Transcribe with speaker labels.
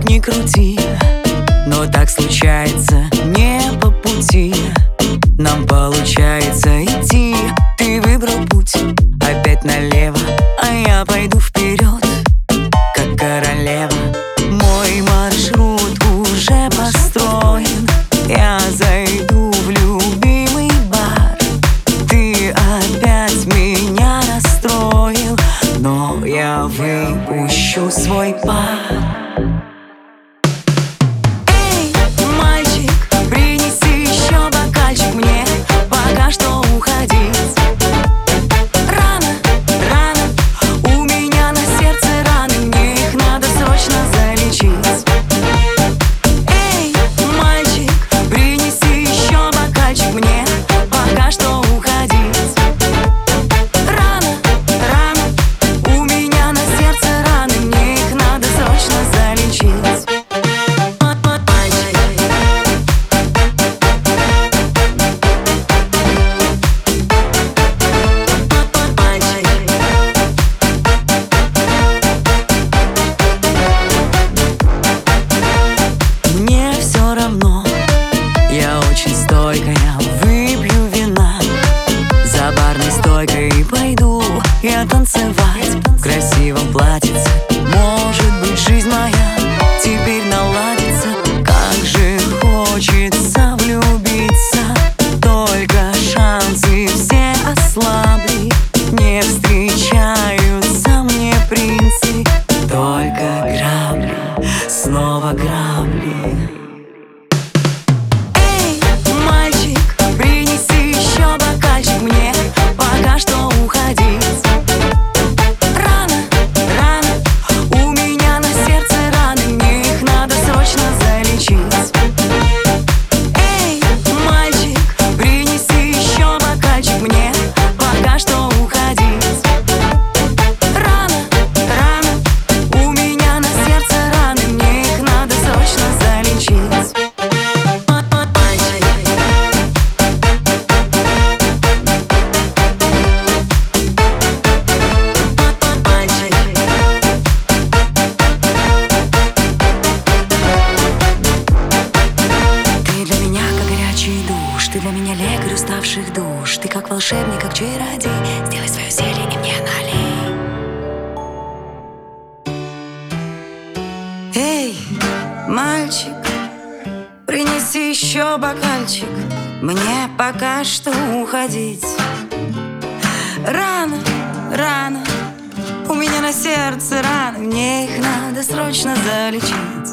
Speaker 1: не крути, но так случается не по пути. Нам получается идти. Ты выбрал путь опять налево, а я пойду вперед, как королева. Мой маршрут уже построен. Я зайду в любимый бар. Ты опять меня расстроил, но я выпущу свой пар. Эй, мальчик, принеси еще бокальчик мне, пока что уходить. Рано, рано, у меня на сердце раны, мне их надо срочно залечить. Эй, мальчик, принеси еще бокальчик мне, пока что уходить. Рано, рано, у меня на сердце раны, мне их надо срочно залечить. Мне все равно, я очень стойкая, выпью вина. За барной стойкой пойду я танцевать в красивом платьице. Может быть, жизнь моя теперь наладится. Как же хочется влюбиться, только шансы все ослабли. Не встречаются мне принцы, только грабли, снова грабли. Эй, мальчик, принеси еще бокальчик мне, пока что уходить. Рано, рано, у меня на сердце раны, мне их надо срочно залечить. Эй, мальчик, принеси еще бокальчик мне, пока что уходить. Рано, рано, у меня на сердце раны, мне их надо срочно залечить. Ты для меня как горячий душ, ты для меня лекарь уставших душ. Ты как волшебник, как чародей, сделай свое зелье и мне налей. Эй, мальчик, принеси еще бокальчик мне, пока что уходить. Рано, рано, у меня на сердце раны, мне их надо срочно залечить.